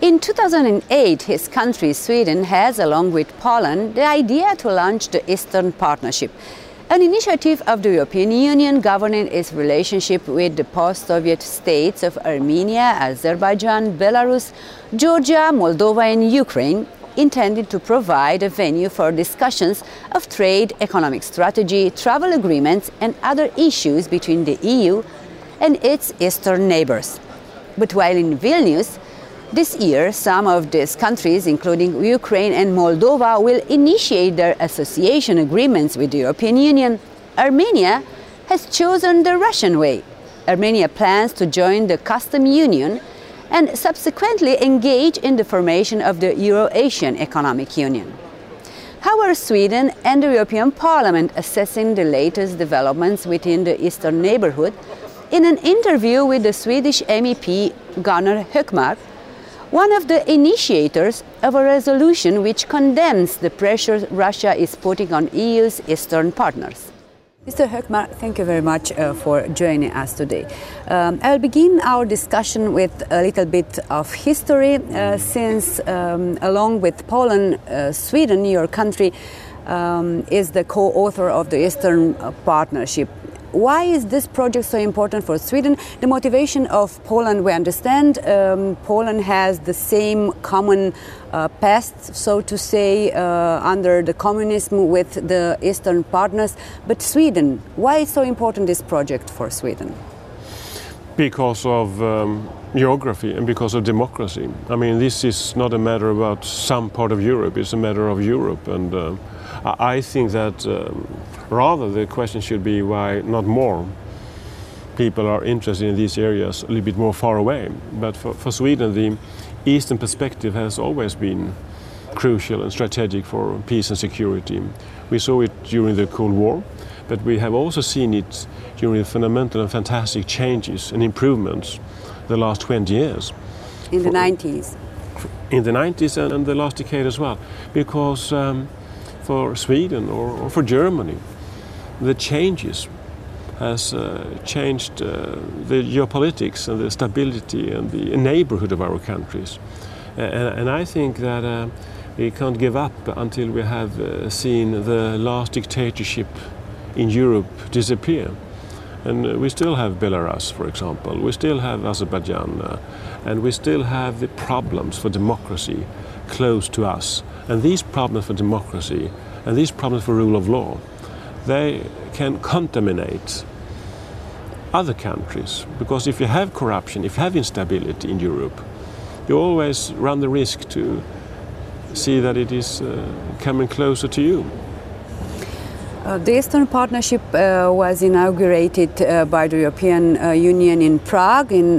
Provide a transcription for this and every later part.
In 2008, his country, Sweden, has, along with Poland, the idea to launch the Eastern Partnership, an initiative of the European Union governing its relationship with the post-Soviet states of Armenia, Azerbaijan, Belarus, Georgia, Moldova and Ukraine, intended to provide a venue for discussions of trade, economic strategy, travel agreements and other issues between the EU and its eastern neighbors. But while in Vilnius, this year, some of these countries, including Ukraine and Moldova, will initiate their association agreements with the European Union. Armenia has chosen the Russian way. Armenia plans to join the Customs Union and subsequently engage in the formation of the Euro-Asian Economic Union. How are Sweden and the European Parliament assessing the latest developments within the Eastern neighborhood? In an interview with the Swedish MEP Gunnar Hökmark, one of the initiators of a resolution which condemns the pressure Russia is putting on EU's eastern partners. Mr. Hökmark, thank you very much for joining us today. I'll begin our discussion with a little bit of history, since along with Poland, Sweden, your country, is the co-author of the Eastern Partnership. Why is this project so important for Sweden? The motivation of Poland, we understand, Poland has the same common past, so to say, under the communism with the Eastern partners. But Sweden, why is so important this project for Sweden? Because of geography and because of democracy. I mean, this is not a matter about some part of Europe, it's a matter of Europe. And I think that rather the question should be why not more people are interested in these areas a little bit more far away. But for Sweden, the Eastern perspective has always been crucial and strategic for peace and security. We saw it during the Cold War, but we have also seen it during the fundamental and fantastic changes and improvements the last 20 years. In the 90s? In the 90s and the last decade as well. Because for Sweden or for Germany, the changes has changed the geopolitics and the stability and the neighborhood of our countries. And I think that we can't give up until we have seen the last dictatorship in Europe disappear. And we still have Belarus, for example. We still have Azerbaijan. And we still have the problems for democracy close to us. And these problems for democracy and these problems for rule of law, they can contaminate other countries. Because if you have corruption, if you have instability in Europe, you always run the risk to see that it is coming closer to you. The Eastern Partnership was inaugurated by the European Union in Prague in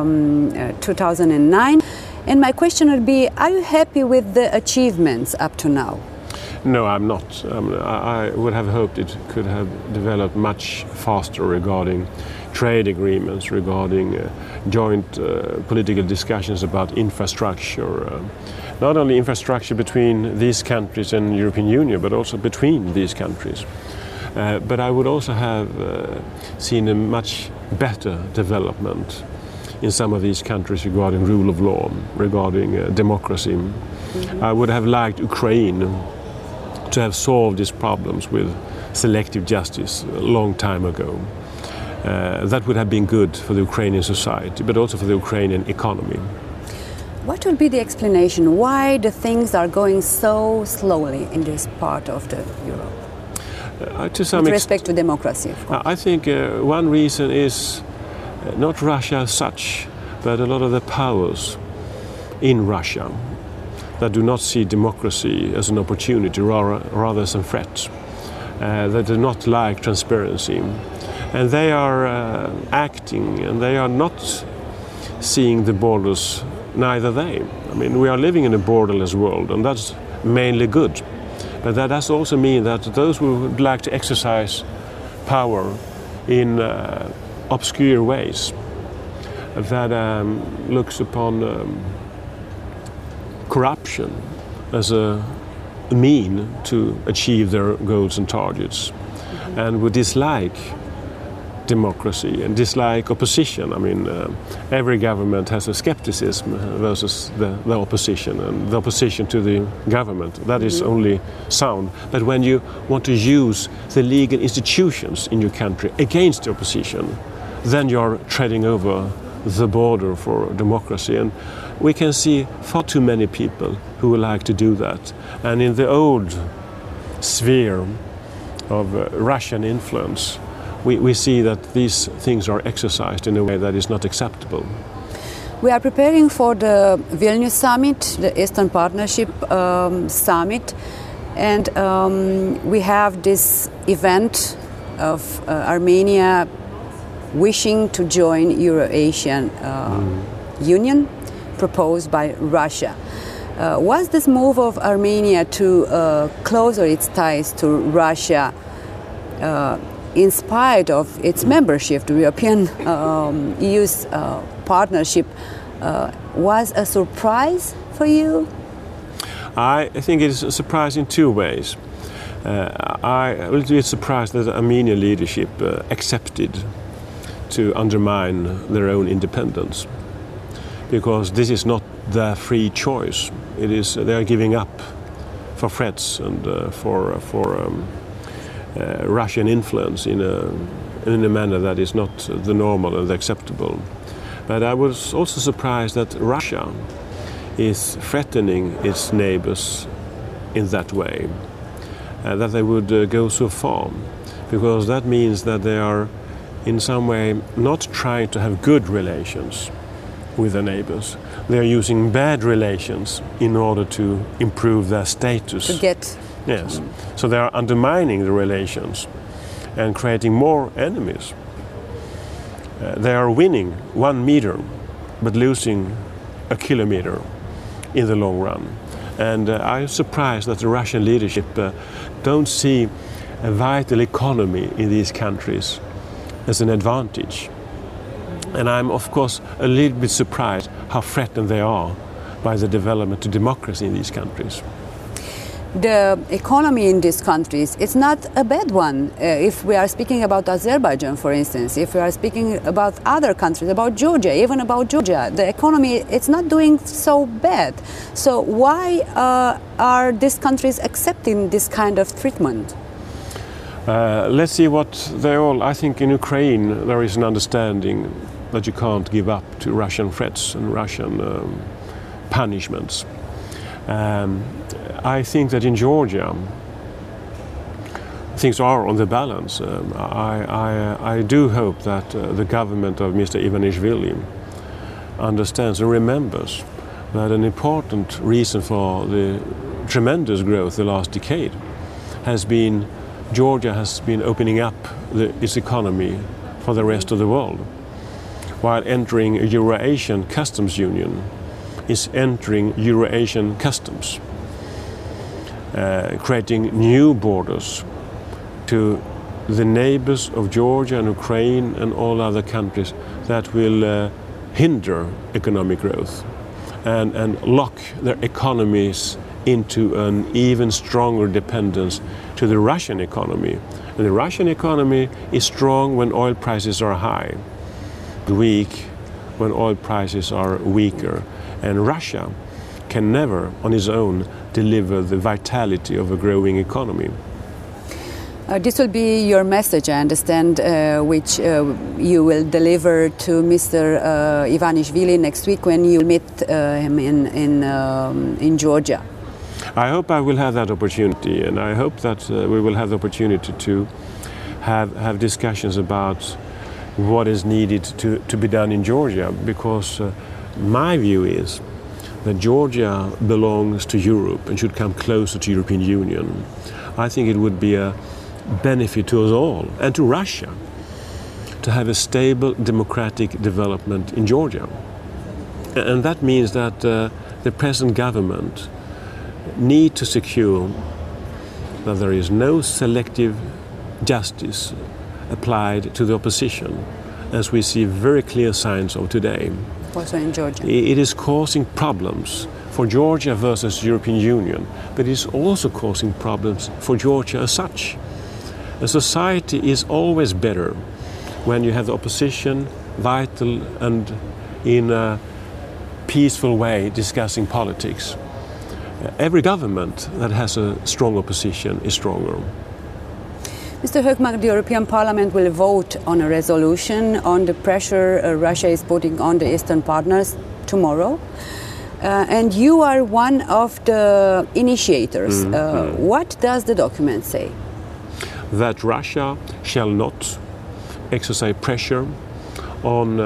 2009. And my question would be, are you happy with the achievements up to now? No, I'm not. I would have hoped it could have developed much faster regarding trade agreements, regarding joint political discussions about infrastructure. Not only infrastructure between these countries and the European Union, but also between these countries. But I would also have seen a much better development in some of these countries regarding rule of law, regarding democracy. Mm-hmm. I would have liked Ukraine to have solved these problems with selective justice a long time ago. That would have been good for the Ukrainian society, but also for the Ukrainian economy. What will be the explanation why the things are going so slowly in this part of the Europe? To some with respect to democracy, of course. I think one reason is not Russia as such, but a lot of the powers in Russia that do not see democracy as an opportunity, rather as a threat, that do not like transparency. And they are acting, and they are not seeing the borders, neither they. I mean, we are living in a borderless world, and that's mainly good. But that does also mean that those who would like to exercise power in obscure ways, that looks upon corruption as a mean to achieve their goals and targets, and would dislike democracy and dislike opposition. I mean, every government has a skepticism versus the opposition, and the opposition to the government. That is only sound. But when you want to use the legal institutions in your country against the opposition, then you're treading over the border for democracy. And we can see far too many people who would like to do that. And in the old sphere of Russian influence, we see that these things are exercised in a way that is not acceptable. We are preparing for the Vilnius summit, the Eastern Partnership summit, and we have this event of Armenia wishing to join Euro-Asian Union proposed by Russia. Was this move of Armenia to closer its ties to Russia in spite of its membership to European EU's partnership, was a surprise for you? I think it is a surprise in two ways. I was a little bit surprised that the Armenian leadership accepted to undermine their own independence, because this is not their free choice. It is they are giving up for threats and for Russian influence in a manner that is not the normal and the acceptable. But I was also surprised that Russia is threatening its neighbors in that way, that they would go so far, because that means that they are in some way not trying to have good relations with their neighbors. They are using bad relations in order to improve their status. To get... Yes. So they are undermining the relations and creating more enemies. They are winning 1 meter but losing a kilometer in the long run. And I'm surprised that the Russian leadership don't see a vital economy in these countries as an advantage. And I'm of course a little bit surprised how threatened they are by the development to democracy in these countries. The economy in these countries, it's not a bad one. If we are speaking about Azerbaijan, for instance, if we are speaking about other countries, about Georgia, even about Georgia, the economy, it's not doing so bad. So why are these countries accepting this kind of treatment? Let's see what they all... I think in Ukraine there is an understanding that you can't give up to Russian threats and Russian punishments. I think that in Georgia things are on the balance. I do hope that the government of Mr. Ivanishvili understands and remembers that an important reason for the tremendous growth the last decade has been Georgia has been opening up its economy for the rest of the world, while entering a Euro-Asian customs union is entering Euro-Asian customs, creating new borders to the neighbors of Georgia and Ukraine and all other countries that will hinder economic growth and lock their economies into an even stronger dependence to the Russian economy. And the Russian economy is strong when oil prices are high, weak when oil prices are weaker. And Russia can never, on its own, deliver the vitality of a growing economy. This will be your message, I understand, which you will deliver to Mr. Ivanishvili next week when you meet him in Georgia. I hope I will have that opportunity, and I hope that we will have the opportunity to have discussions about what is needed to be done in Georgia, because my view is that Georgia belongs to Europe and should come closer to the European Union. I think it would be a benefit to us all and to Russia to have a stable democratic development in Georgia. And that means that the present government need to secure that there is no selective justice applied to the opposition, as we see very clear signs of today. Also in Georgia. It is causing problems for Georgia versus the European Union, but it is also causing problems for Georgia as such. A society is always better when you have the opposition vital and in a peaceful way discussing politics. Every government that has a strong opposition is stronger. Mr. Hökmark, the European Parliament will vote on a resolution on the pressure Russia is putting on the Eastern partners tomorrow. And you are one of the initiators. What does the document say? That Russia shall not exercise pressure on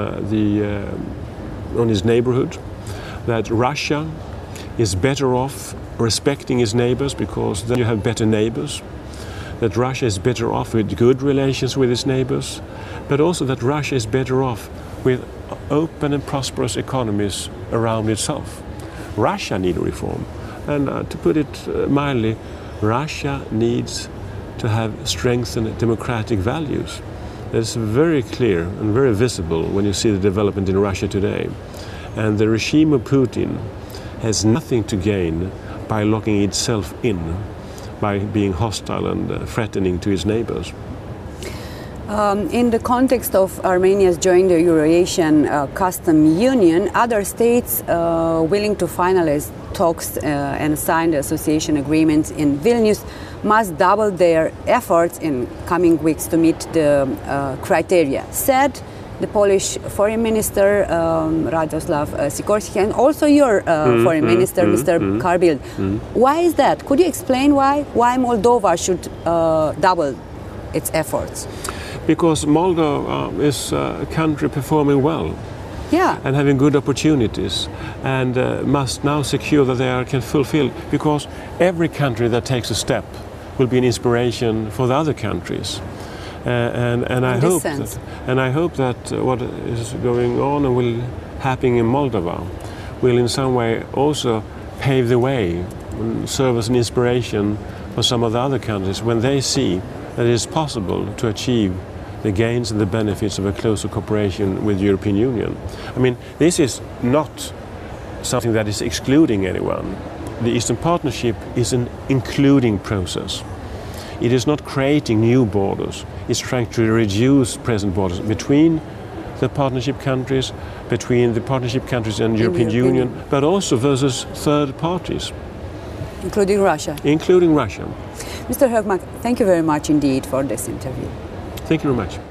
its neighborhood. That Russia is better off respecting its neighbors because then you have better neighbors. That Russia is better off with good relations with its neighbors, but also that Russia is better off with open and prosperous economies around itself. Russia needs reform, and to put it mildly, Russia needs to have strengthened democratic values. That's very clear and very visible when you see the development in Russia today. And the regime of Putin has nothing to gain by locking itself in, by being hostile and threatening to its neighbors. In the context of Armenia's joining the Eurasian Custom Union, other states willing to finalize talks and sign the association agreements in Vilnius must double their efforts in coming weeks to meet the criteria, said the Polish Foreign Minister Radosław Sikorski, and also your Foreign Minister, Mr. Carl Bildt. Why is that? Could you explain why Moldova should double its efforts? Because Moldova is a country performing well, and having good opportunities, and must now secure that they can fulfill. Because every country that takes a step will be an inspiration for the other countries. And I hope that what is going on and will happen in Moldova will in some way also pave the way and serve as an inspiration for some of the other countries when they see that it is possible to achieve the gains and the benefits of a closer cooperation with the European Union. I mean, this is not something that is excluding anyone. The Eastern Partnership is an including process. It is not creating new borders. It's trying to reduce present borders between the partnership countries, between the partnership countries and the European Union, but also versus third parties. Including Russia. Including Russia. Mr. Hökmark, thank you very much indeed for this interview. Thank you very much.